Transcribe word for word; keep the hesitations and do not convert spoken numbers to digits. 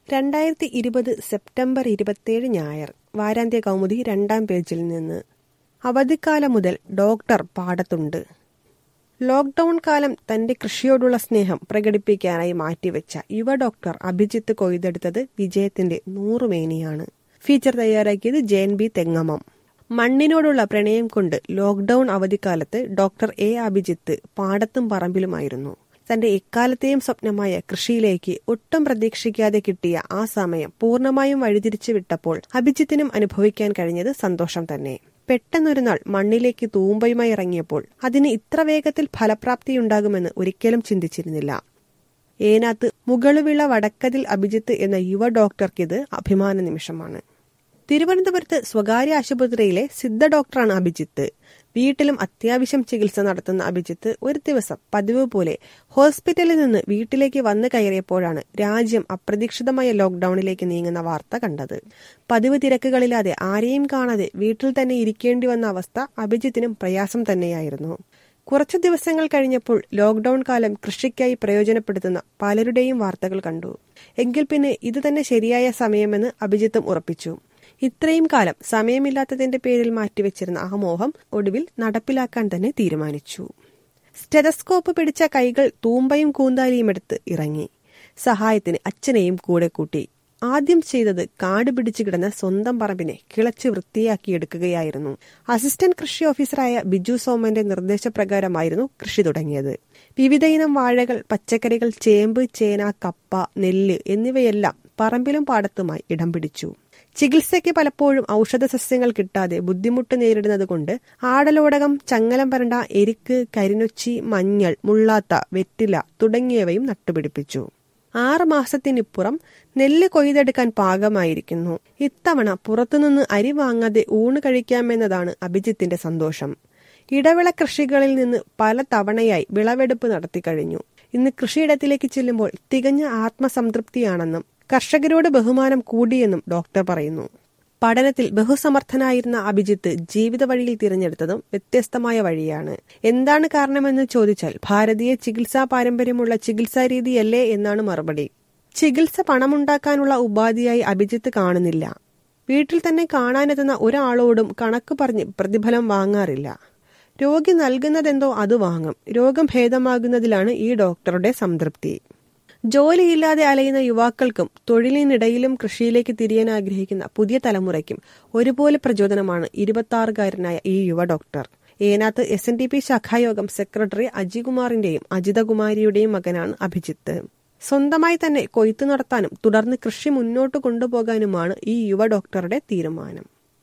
രണ്ടായിരത്തി ഇരുപത് സെപ്റ്റംബർ ഇരുപത്തിയേഴ് ഞായർ. വാരാന്ത്യ കൗമുദി രണ്ടാം പേജിൽ നിന്ന്. അവധിക്കാലം മുതൽ ഡോക്ടർ പാടത്തുണ്ട്. ലോക്ക്ഡൌൺ കാലം തന്റെ കൃഷിയോടുള്ള സ്നേഹം പ്രകടിപ്പിക്കാനായി മാറ്റിവെച്ച യുവ ഡോക്ടർ അഭിജിത്ത് കൊയ്തെടുത്തത് വിജയത്തിന്റെ നൂറുമേനിയാണ്. ഫീച്ചർ തയ്യാറാക്കിയത് ജയൻ ബി തെങ്ങമം. മണ്ണിനോടുള്ള പ്രണയം കൊണ്ട് ലോക്ക്ഡൌൺ അവധിക്കാലത്ത് ഡോക്ടർ എ അഭിജിത്ത് പാടത്തും പറമ്പിലുമായിരുന്നു. തന്റെ എക്കാലത്തെയും സ്വപ്നമായ കൃഷിയിലേക്ക് ഒട്ടും പ്രതീക്ഷിക്കാതെ കിട്ടിയ ആ സമയം പൂർണ്ണമായും വഴിതിരിച്ചു വിട്ടപ്പോൾ അഭിജിത്തിനും അനുഭവിക്കാൻ കഴിഞ്ഞത് സന്തോഷം തന്നെ. പെട്ടെന്നൊരു നാൾ മണ്ണിലേക്ക് തൂമ്പയുമായി ഇറങ്ങിയപ്പോൾ അതിന് ഇത്ര വേഗത്തിൽ ഫലപ്രാപ്തിയുണ്ടാകുമെന്ന് ഒരിക്കലും ചിന്തിച്ചിരുന്നില്ല. ഏനാത്ത് മുകളുവിള വടക്കതിൽ അഭിജിത്ത് എന്ന യുവ ഡോക്ടർക്കിത് അഭിമാന നിമിഷമാണ്. തിരുവനന്തപുരത്ത് സ്വകാര്യ ആശുപത്രിയിലെ സിദ്ധ ഡോക്ടറാണ് അഭിജിത്ത്. വീട്ടിലും അത്യാവശ്യം ചികിത്സ നടത്തുന്ന അഭിജിത്ത് ഒരു ദിവസം പതിവ് പോലെ ഹോസ്പിറ്റലിൽ നിന്ന് വീട്ടിലേക്ക് വന്നു കയറിയപ്പോഴാണ് രാജ്യം അപ്രതീക്ഷിതമായ ലോക്ക്ഡൌണിലേക്ക് നീങ്ങുന്ന വാർത്ത കണ്ടത്. പതിവ് തിരക്കുകളില്ലാതെ ആരെയും കാണാതെ വീട്ടിൽ തന്നെ ഇരിക്കേണ്ടി വന്ന അവസ്ഥ അഭിജിത്തിനും പ്രയാസം തന്നെയായിരുന്നു. കുറച്ചു ദിവസങ്ങൾ കഴിഞ്ഞപ്പോൾ ലോക്ക്ഡൌൺ കാലം കൃഷിക്കായി പ്രയോജനപ്പെടുത്തുന്ന പലരുടെയും വാർത്തകൾ കണ്ടു. എങ്കിൽ പിന്നെ ഇത് തന്നെ ശരിയായ സമയമെന്ന് അഭിജിത്തും ഉറപ്പിച്ചു. ഇത്രയും കാലം സമയമില്ലാത്തതിന്റെ പേരിൽ മാറ്റിവെച്ചിരുന്ന ആ മോഹം ഒടുവിൽ നടപ്പിലാക്കാൻ തന്നെ തീരുമാനിച്ചു. സ്റ്റെതസ്കോപ്പ് പിടിച്ച കൈകൾ തൂമ്പയും കൂന്താലിയും എടുത്ത് ഇറങ്ങി. സഹായത്തിന് അച്ഛനെയും കൂടെ കൂട്ടി. ആദ്യം ചെയ്തത് കാട് പിടിച്ചു കിടന്ന സ്വന്തം പറമ്പിനെ കിളച്ച് വൃത്തിയാക്കിയെടുക്കുകയായിരുന്നു. അസിസ്റ്റന്റ് കൃഷി ഓഫീസറായ ബിജു സോമന്റെ നിർദ്ദേശപ്രകാരമായിരുന്നു കൃഷി തുടങ്ങിയത്. വിവിധയിനം വാഴകൾ, പച്ചക്കറികൾ, ചേമ്പ്, ചേന, കപ്പ, നെല്ല് എന്നിവയെല്ലാം പറമ്പിലും പാടത്തുമായി ഇടം പിടിച്ചു. ചികിത്സയ്ക്ക് പലപ്പോഴും ഔഷധ സസ്യങ്ങൾ കിട്ടാതെ ബുദ്ധിമുട്ട് നേരിടുന്നത് കൊണ്ട് ആടലോടകം, ചങ്ങലം പരണ്ട, എരിക്ക്, കരിനൊച്ചി, മഞ്ഞൾ, മുള്ളാത്ത, വെറ്റില തുടങ്ങിയവയും നട്ടുപിടിപ്പിച്ചു. ആറ് മാസത്തിനിപ്പുറം നെല്ല് കൊയ്തെടുക്കാൻ പാകമായിരിക്കുന്നു. ഇത്തവണ പുറത്തുനിന്ന് അരി വാങ്ങാതെ ഊണ് കഴിക്കാമെന്നതാണ് അഭിജിത്തിന്റെ സന്തോഷം. ഇടവിള കൃഷികളിൽ നിന്ന് പല തവണയായി വിളവെടുപ്പ് നടത്തി കഴിഞ്ഞു. ഇന്ന് കൃഷിയിടത്തിലേക്ക് ചെല്ലുമ്പോൾ തികഞ്ഞ ആത്മസംതൃപ്തിയാണെന്നും കർഷകരോട് ബഹുമാനം കൂടിയെന്നും ഡോക്ടർ പറയുന്നു. പഠനത്തിൽ ബഹുസമർത്ഥനായിരുന്ന അഭിജിത്ത് ജീവിത വഴിയിൽ തിരഞ്ഞെടുത്തതും വ്യത്യസ്തമായ വഴിയാണ്. എന്താണ് കാരണമെന്ന് ചോദിച്ചാൽ ഭാരതീയ ചികിത്സാ പാരമ്പര്യമുള്ള ചികിത്സാ രീതിയല്ലേ എന്നാണ് മറുപടി. ചികിത്സ പണമുണ്ടാക്കാനുള്ള ഉപാധിയായി അഭിജിത്ത് കാണുന്നില്ല. വീട്ടിൽ തന്നെ കാണാനെത്തുന്ന ഒരാളോടും കണക്ക് പറഞ്ഞ് പ്രതിഫലം വാങ്ങാറില്ല. രോഗി നൽകുന്നതെന്തോ അത് വാങ്ങും. രോഗം ഭേദമാകുന്നതിലാണ് ഈ ഡോക്ടറുടെ സംതൃപ്തി. ജോലിയില്ലാതെ അലയുന്ന യുവാക്കൾക്കും തൊഴിലിനിടയിലും കൃഷിയിലേക്ക് തിരിയാൻ ആഗ്രഹിക്കുന്ന പുതിയ തലമുറയ്ക്കും ഒരുപോലെ പ്രചോദനമാണ് ഇരുപത്തിയാറുകാരനായ ഈ യുവ doctor. Enathu S N D P ശാഖായോഗം സെക്രട്ടറി അജികുമാറിന്റെയും അജിതകുമാരിയുടെയും മകനാണ് അഭിജിത്ത്. സ്വന്തമായി തന്നെ കൊയ്ത്തു നടത്താനും തുടർന്ന് കൃഷി മുന്നോട്ട് കൊണ്ടുപോകാനുമാണ് ഈ യുവ ഡോക്ടറുടെ തീരുമാനം.